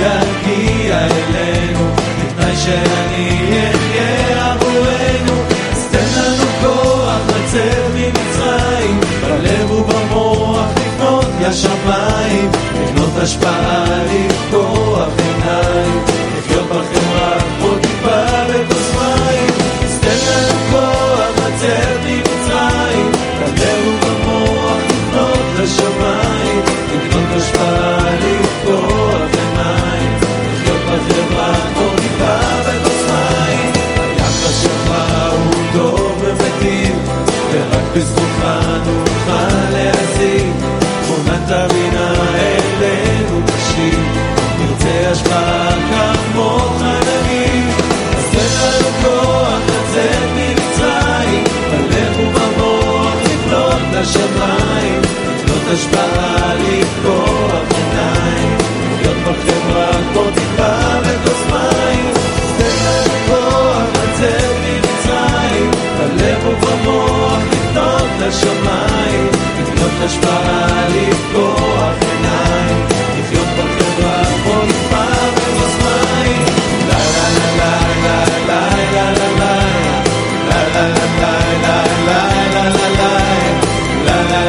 יגיע אלינו, בתנאי שאני אחיה עבורנו. אז תן לנו כוח לצאת ממצרים, בלב ובמוח לפנות לשמיים, לבנות השפעה, לפתוח עיניים, לחיות בחברה כמו טיפה בכוס מים. אז תן לנו כוח לצאת ממצרים, בלב ובמוח לפנות לשמיים, לבנות השפעה, לפתוח עיניים, לחיות בחברה כמו טיפה בכוס מים. היחס שלך הוא טוב ומתאים, ורק בזכותך נוכל להזיק. תמונת בינה אלינו תשיב, נרצה השפעה כמוך נגיד. אז תן לנו כוח לצאת ממצרים, בלב ובמוח לפנות לשמיים, לבנות השפעה, לפתוח עיניים, לחיות בחברה כמו טיפה בכוס מים. אז תן לנו כוח לצאת ממצרים, בלב ובמוח לפנות לשמיים, לבנות השפעה, לפתוח עיניים, לחיות בחברה כמו טיפה בכוס מים. לה לה לה לה לה לה לה לה לה לה לה לה לה לה לה לה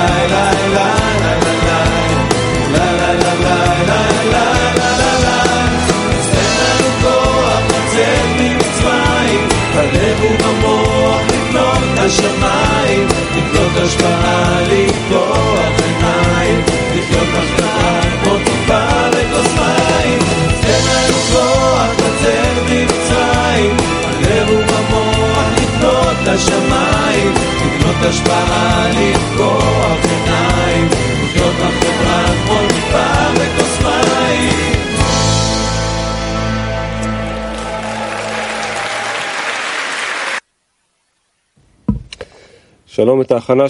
השמיים, לקנות השפעה, לפתוח עיניים, לחיות בחברה כמו טיפה בכוס מים. תן לנו כוח לצאת ממצרים, בלב ובמוח לפנות לשמיים, לקנות השפעה, לפתוח עיניים, לחיות בחברה כמו טיפה בכוס מים. Hello,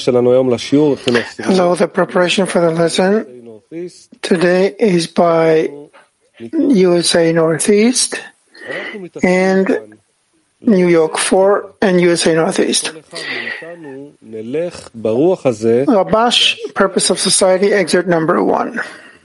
the preparation for the lesson today is by USA Northeast and New York 4 and USA Northeast. Rabash, Purpose of Society, Excerpt number 1.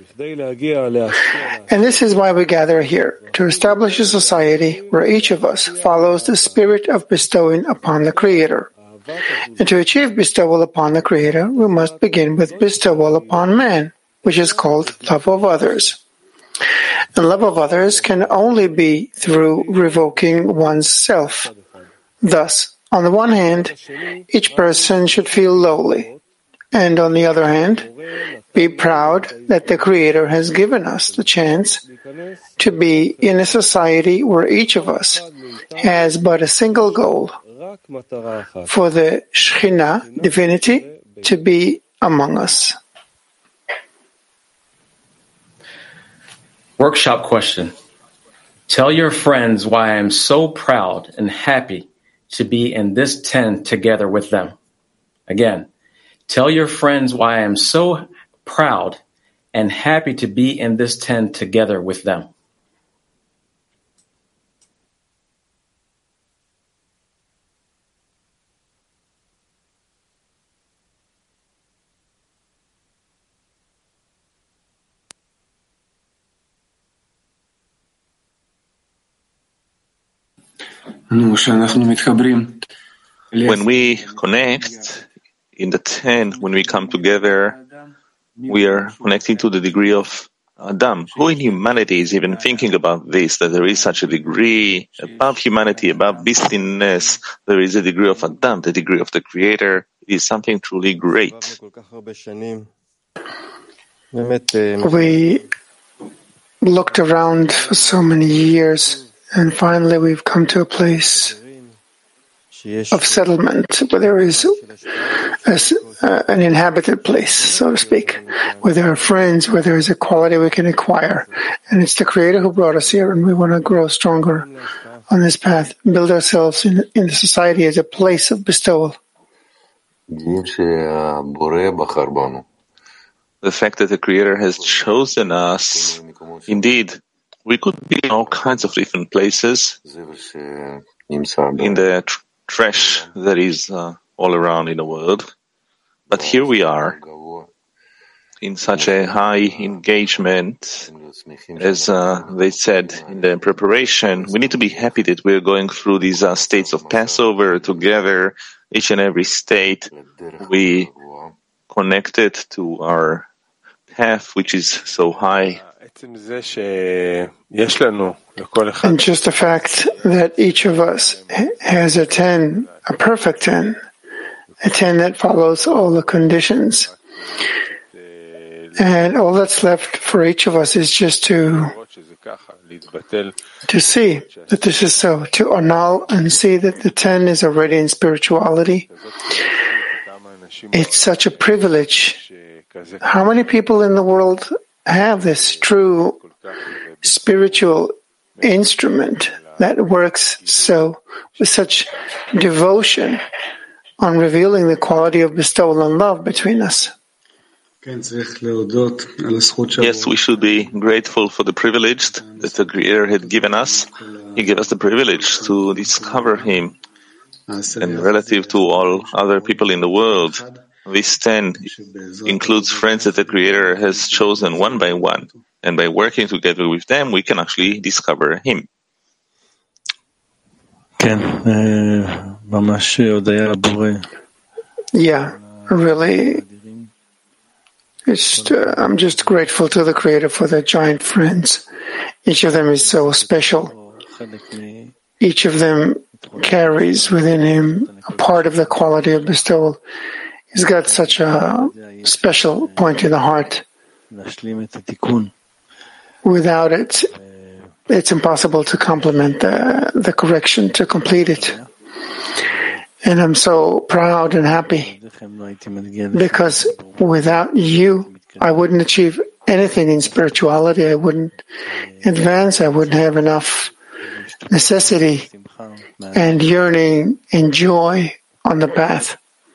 And this is why we gather here, to establish a society where each of us follows the spirit of bestowing upon the Creator. And to achieve bestowal upon the Creator, we must begin with bestowal upon man, which is called love of others. And love of others can only be through revoking one's self. Thus, on the one hand, each person should feel lowly, and on the other hand, be proud that the Creator has given us the chance to be in a society where each of us has but a single goal, for the Shekhinah, divinity, to be among us. Workshop question. Tell your friends why I am so proud and happy to be in this tent together with them. Again, tell your friends why I am so proud and happy to be in this tent together with them. When we connect in the tent, when we come together, we are connecting to the degree of Adam. Who in humanity is even thinking about this, that there is such a degree above humanity, above beastliness? There is a degree of Adam, the degree of the Creator. It is something truly great. We looked around for so many years, and finally we've come to a place of settlement where there is an inhabited place, so to speak, where there are friends, where there is a quality we can acquire. And it's the Creator who brought us here, and we want to grow stronger on this path, build ourselves in the society as a place of bestowal. The fact that the Creator has chosen us, indeed, we could be in all kinds of different places, in the trash that is all around in the world. But here we are, in such a high engagement, as they said in the preparation, we need to be happy that we're going through these states of Passover together, each and every state. We connected to our path, which is so high. And just the fact that each of us has a 10, a perfect 10, a 10 that follows all the conditions. And all that's left for each of us is just to see that this is so, to annul and see that the 10 is already in spirituality. It's such a privilege. How many people in the world have this true spiritual instrument that works so with such devotion on revealing the quality of bestowal and love between us? Yes, we should be grateful for the privilege that the Creator had given us. He gave us the privilege to discover Him. And relative to all other people in the world, this 10 includes friends that the Creator has chosen one by one. And by working together with them, we can actually discover Him. Yeah, really. I'm just grateful to the Creator for the giant friends. Each of them is so special. Each of them carries within him a part of the quality of bestowal. He's got such a special point in the heart. Without it, it's impossible to complement the correction, to complete it. And I'm so proud and happy because without you, I wouldn't achieve anything in spirituality. I wouldn't advance. I wouldn't have enough necessity and yearning and joy on the path.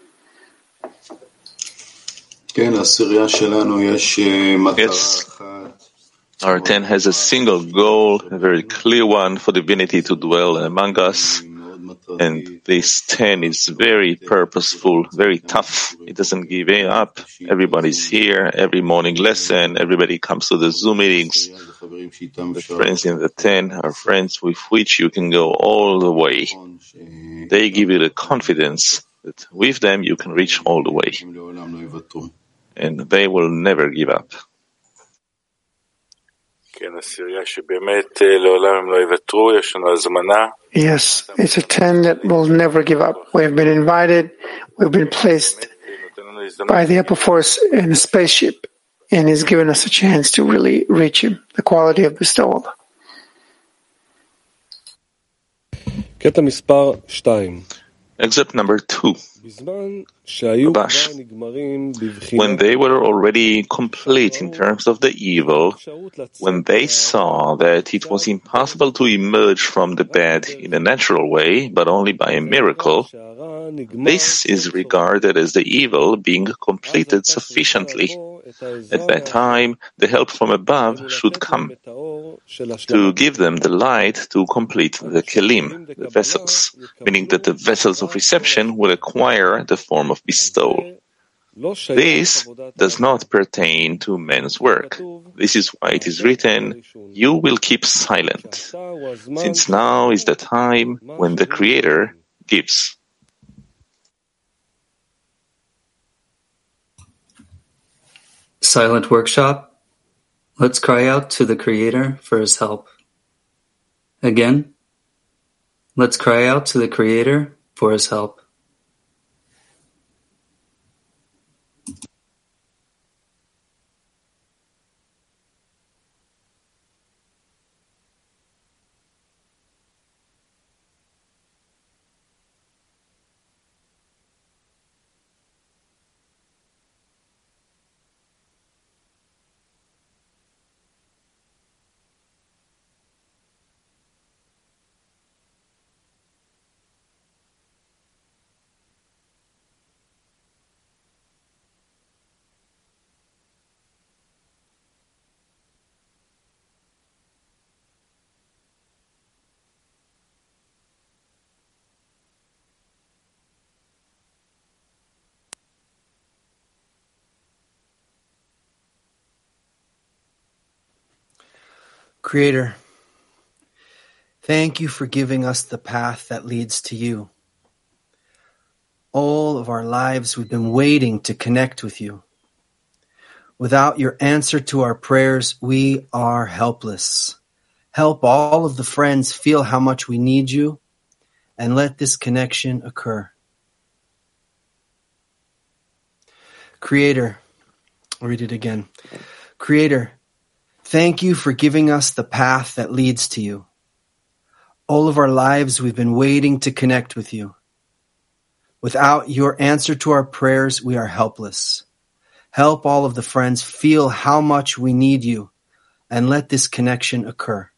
Yes, our 10 has a single goal, a very clear one, for divinity to dwell among us. And this 10 is very purposeful, very tough. It doesn't give up. Everybody's here, every morning lesson, everybody comes to the Zoom meetings. The friends in the 10 are friends with which you can go all the way. They give you the confidence that with them you can reach all the way. And they will never give up. Yes, it's a 10 that will never give up. We've been invited, we've been placed by the upper force in a spaceship, and He's given us a chance to really reach Him, the quality of bestowal. Excerpt number 2. Rabash. When they were already complete in terms of the evil, when they saw that it was impossible to emerge from the bad in a natural way, but only by a miracle, this is regarded as the evil being completed sufficiently. At that time, the help from above should come to give them the light to complete the kelim, the vessels, meaning that the vessels of reception will acquire the form of bestowal. This does not pertain to man's work. This is why it is written, "You will keep silent," since now is the time when the Creator gives. Silent workshop. Let's cry out to the Creator for His help. Again, let's cry out to the Creator for His help. Creator, thank you for giving us the path that leads to you. All of our lives we've been waiting to connect with you. Without your answer to our prayers, we are helpless. Help all of the friends feel how much we need you, and let this connection occur. Creator, I'll read it again. Creator, thank you for giving us the path that leads to you. All of our lives we've been waiting to connect with you. Without your answer to our prayers, we are helpless. Help all of the friends feel how much we need you, and let this connection occur.